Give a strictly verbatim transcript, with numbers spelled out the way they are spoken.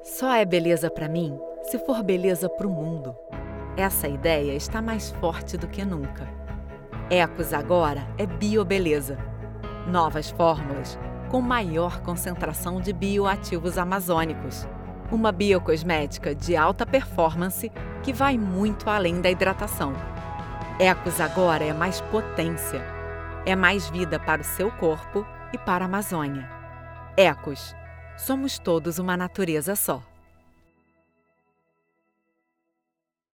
Só é beleza para mim se for beleza para o mundo. Essa ideia está mais forte do que nunca. Ecos agora é biobeleza. Novas fórmulas com maior concentração de bioativos amazônicos. Uma biocosmética de alta performance que vai muito além da hidratação. Ecos agora é mais potência. É mais vida para o seu corpo e para a Amazônia. Ecos. Somos todos uma natureza só.